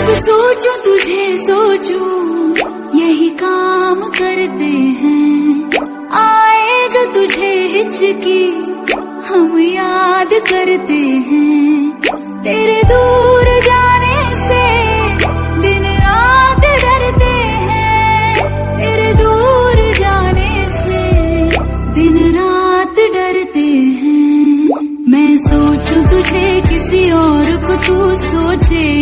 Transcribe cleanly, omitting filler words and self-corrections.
सोचूं तुझे सोचूं यही काम करते हैं। आए जो तुझे हिचकी हम याद करते हैं। तेरे दूर जाने से दिन रात डरते हैं। तेरे दूर जाने से दिन रात डरते हैं। मैं सोचूं तुझे किसी और को तू सोचे